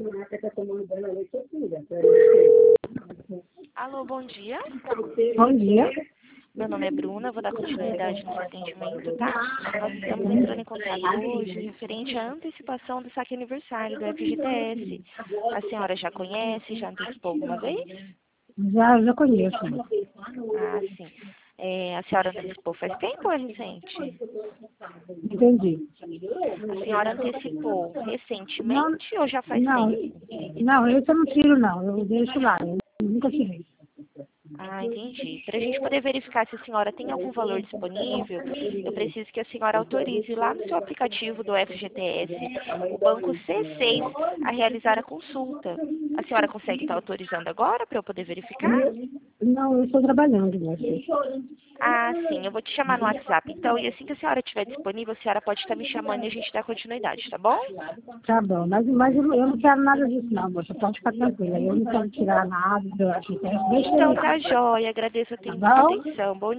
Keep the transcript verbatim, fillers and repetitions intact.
Alô, bom dia. Bom dia. Meu nome é Bruna, vou dar continuidade no seu atendimento, tá? Nós estamos entrando em contato hoje referente à antecipação do saque aniversário do F G T S. A senhora já conhece, já antecipou alguma vez? Já, já conheço. Ah, sim. É, a senhora antecipou faz tempo ou é recente? Entendi. A senhora antecipou Não, recentemente ou já faz não, tempo? não, esse eu não tiro não, eu deixo lá, eu nunca tirei. Ah, entendi. Para a gente poder verificar se a senhora tem algum valor disponível, eu preciso que a senhora autorize lá no seu aplicativo do F G T S o banco C seis a realizar a consulta. A senhora consegue estar autorizando agora para eu poder verificar? Não, eu estou trabalhando, né? Ah, sim. Eu vou te chamar no WhatsApp, então, e assim que a senhora estiver disponível, a senhora pode estar me chamando e a gente dá continuidade, tá bom? Tá bom, mas, mas eu, eu não quero nada disso não, moça, pode ficar tranquila, eu não quero tirar nada, eu acho que deixa Então eu tá lá, jóia. Agradeço a tá aten- bom? atenção. Bom